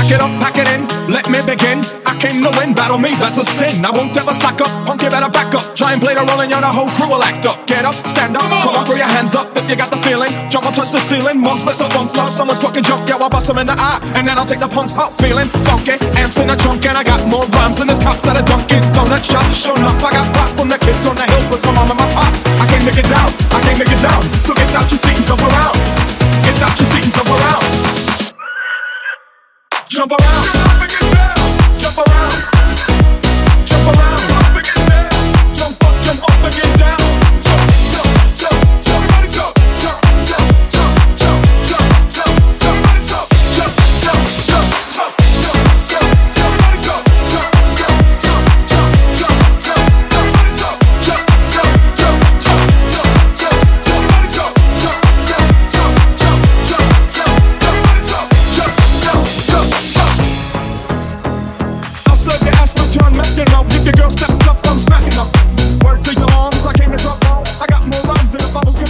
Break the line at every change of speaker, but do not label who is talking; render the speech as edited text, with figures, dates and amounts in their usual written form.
Back it up, pack it in, let me begin. I came to win, battle me, that's a sin. I won't ever slack up, punk, you better back up. Try and play the role and the whole crew will act up. Get up, stand up, come on, throw your hands up if you got the feeling. Jump up, touch the ceiling, monks, let's a funk flow. Someone's talking junk, yeah, I'll bust them in the eye. And then I'll take the punks out, feeling funky. Amps in the trunk and I got more rhymes than this cops at a Dunkin' Donut shop. Sure enough, I got pop from the kids on the hill, plus my mom and my pops. I came to get down, I came to get down. So get out your seat and jump around. Get out your seat and jump around. Jump around, jump around, jump around, jump up, jump up and get down. Jump, jump, jump, jump, everybody jump, jump, jump, jump, jump, jump, jump, everybody jump, jump, jump, jump, jump, jump, jump, everybody jump, jump, jump, jump, jump, jump, jump, everybody jump, jump, jump, jump, jump, jump, jump, everybody jump, jump, jump, jump, jump, jump, jump, everybody jump, jump, jump, jump. I'll serve your ass like John McEnroe. If your girl steps up, I'm smacking up. Word to your moms, I came to drop ball. I got more rhymes than the bubbles.